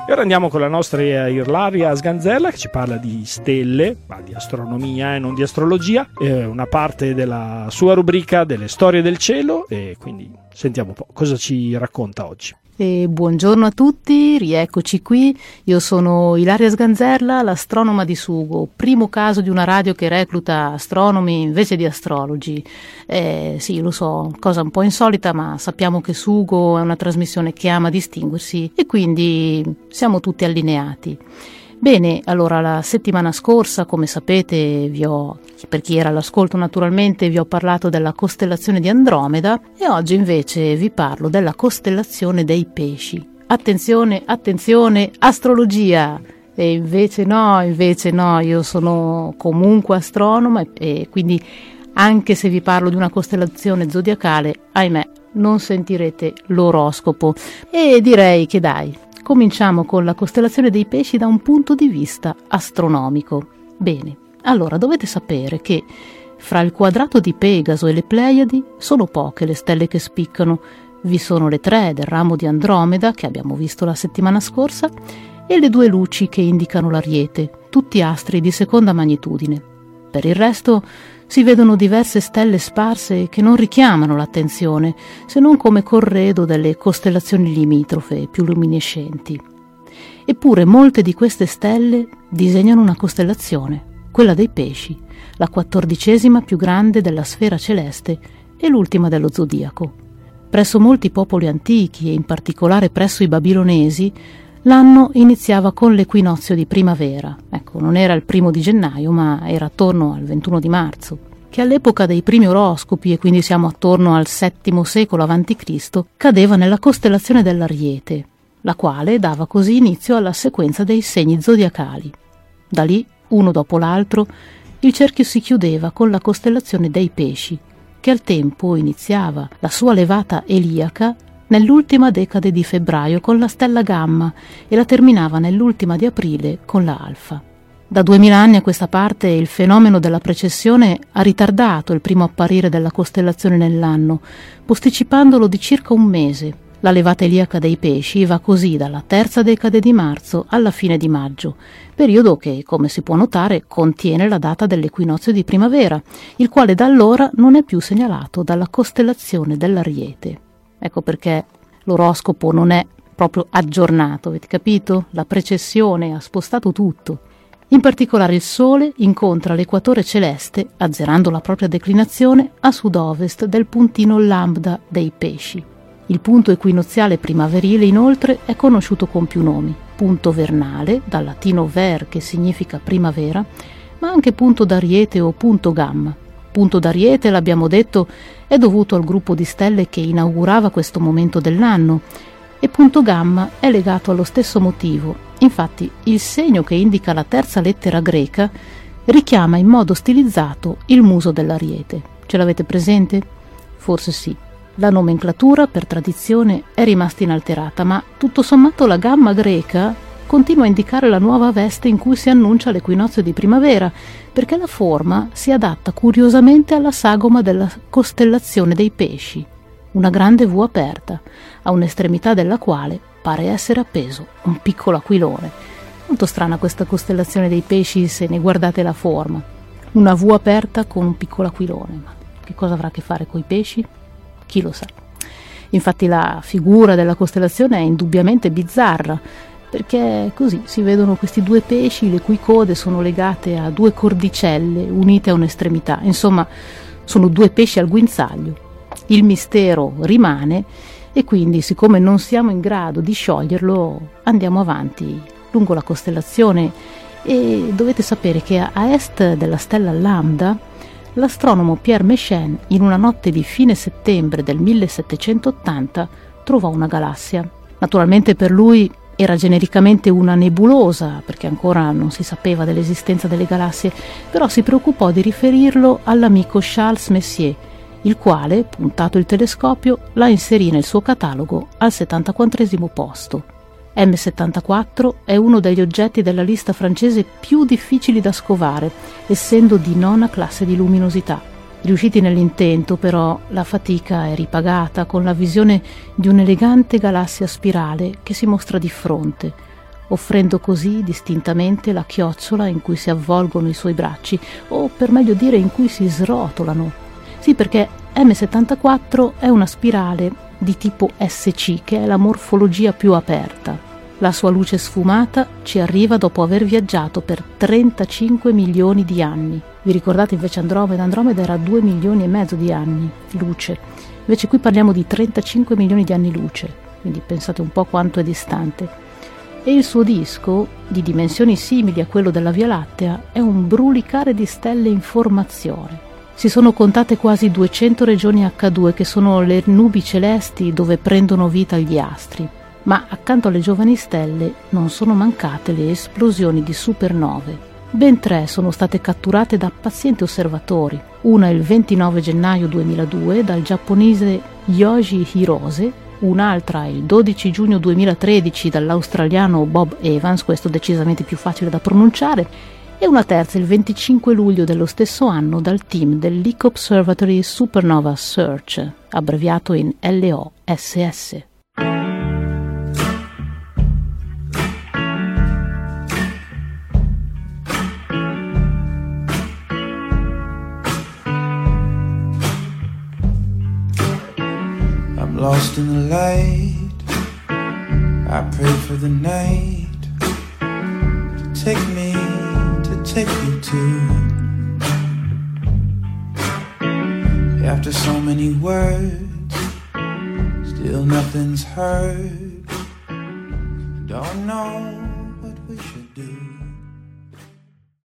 E ora andiamo con la nostra Ilaria Sganzerla, che ci parla di stelle, ma di astronomia e non di astrologia, una parte della sua rubrica delle storie del cielo, e quindi sentiamo un po' cosa ci racconta oggi. Buongiorno a tutti, rieccoci qui. Io sono Ilaria Sganzerla, l'astronoma di Sugo, primo caso di una radio che recluta astronomi invece di astrologi. Sì, lo so, cosa un po' insolita, ma sappiamo che Sugo è una trasmissione che ama distinguersi e quindi siamo tutti allineati. Bene, allora la settimana scorsa, come sapete, per chi era all'ascolto naturalmente, vi ho parlato della costellazione di Andromeda e oggi invece vi parlo della costellazione dei Pesci. Attenzione, attenzione, astrologia! E invece no, io sono comunque astronoma e quindi anche se vi parlo di una costellazione zodiacale, ahimè, non sentirete l'oroscopo. E direi che dai, cominciamo con la costellazione dei Pesci da un punto di vista astronomico. Bene, allora dovete sapere che fra il quadrato di Pegaso e le Pleiadi sono poche le stelle che spiccano. Vi sono le 3 del ramo di Andromeda, che abbiamo visto la settimana scorsa, e le 2 luci che indicano l'Ariete, tutti astri di seconda magnitudine. Per il resto si vedono diverse stelle sparse che non richiamano l'attenzione, se non come corredo delle costellazioni limitrofe più luminescenti. Eppure molte di queste stelle disegnano una costellazione, quella dei Pesci, la 14ª più grande della sfera celeste e l'ultima dello zodiaco. Presso molti popoli antichi, e in particolare presso i babilonesi, l'anno iniziava con l'equinozio di primavera. Ecco, non era il 1 di gennaio, ma era attorno al 21 di marzo, che all'epoca dei primi oroscopi, e quindi siamo attorno al VII secolo a.C., cadeva nella costellazione dell'Ariete, la quale dava così inizio alla sequenza dei segni zodiacali. Da lì, uno dopo l'altro, il cerchio si chiudeva con la costellazione dei Pesci, che al tempo iniziava la sua levata eliaca nell'ultima decade di febbraio con la stella Gamma e la terminava nell'ultima di aprile con la Alfa. Da 2000 anni a questa parte il fenomeno della precessione ha ritardato il primo apparire della costellazione nell'anno, posticipandolo di circa un mese. La levata eliaca dei Pesci va così dalla terza decade di marzo alla fine di maggio, periodo che, come si può notare, contiene la data dell'equinozio di primavera, il quale da allora non è più segnalato dalla costellazione dell'Ariete. Ecco perché l'oroscopo non è proprio aggiornato, avete capito? La precessione ha spostato tutto. In particolare il Sole incontra l'equatore celeste, azzerando la propria declinazione, a sud-ovest del puntino lambda dei Pesci. Il punto equinoziale primaverile, inoltre, è conosciuto con più nomi. Punto vernale, dal latino ver, che significa primavera, ma anche punto d'Ariete o punto Gamma. Punto d'Ariete, l'abbiamo detto, è dovuto al gruppo di stelle che inaugurava questo momento dell'anno, e punto Gamma è legato allo stesso motivo. Infatti il segno che indica la terza lettera greca richiama in modo stilizzato il muso dell'Ariete. Ce l'avete presente? Forse sì. La nomenclatura, per tradizione, è rimasta inalterata, ma tutto sommato la Gamma greca continua a indicare la nuova veste in cui si annuncia l'equinozio di primavera, perché la forma si adatta curiosamente alla sagoma della costellazione dei Pesci, una grande V aperta, a un'estremità della quale pare essere appeso un piccolo aquilone. Molto strana questa costellazione dei Pesci se ne guardate la forma. Una V aperta con un piccolo aquilone, ma che cosa avrà a che fare coi pesci? Chi lo sa. Infatti la figura della costellazione è indubbiamente bizzarra, perché così si vedono questi 2 pesci le cui code sono legate a 2 cordicelle unite a un'estremità. Insomma, sono 2 pesci al guinzaglio. Il mistero rimane e quindi, siccome non siamo in grado di scioglierlo, andiamo avanti lungo la costellazione e dovete sapere che a est della stella Lambda l'astronomo Pierre Méchain, in una notte di fine settembre del 1780, trovò una galassia. Naturalmente per lui era genericamente una nebulosa, perché ancora non si sapeva dell'esistenza delle galassie, però si preoccupò di riferirlo all'amico Charles Messier, il quale, puntato il telescopio, la inserì nel suo catalogo al 74° posto. M74 è uno degli oggetti della lista francese più difficili da scovare, essendo di 9ª classe di luminosità. Riusciti nell'intento, però, la fatica è ripagata con la visione di un'elegante galassia spirale che si mostra di fronte, offrendo così distintamente la chiocciola in cui si avvolgono i suoi bracci, o per meglio dire in cui si srotolano. Sì, perché M74 è una spirale di tipo SC, che è la morfologia più aperta. La sua luce sfumata ci arriva dopo aver viaggiato per 35 milioni di anni. Vi ricordate invece Andromeda? Andromeda era 2 milioni e mezzo di anni luce. Invece qui parliamo di 35 milioni di anni luce, quindi pensate un po' quanto è distante. E il suo disco, di dimensioni simili a quello della Via Lattea, è un brulicare di stelle in formazione. Si sono contate quasi 200 regioni H2, che sono le nubi celesti dove prendono vita gli astri. Ma accanto alle giovani stelle non sono mancate le esplosioni di supernove. Ben 3 sono state catturate da pazienti osservatori. Una il 29 gennaio 2002 dal giapponese Yoji Hirose, un'altra il 12 giugno 2013 dall'australiano Bob Evans, questo decisamente più facile da pronunciare, e una terza il 25 luglio dello stesso anno dal team del Lick Observatory Supernova Search, abbreviato in LOSS. Lost in the light, I pray for the night to take me to. After so many words, still nothing's heard. Don't know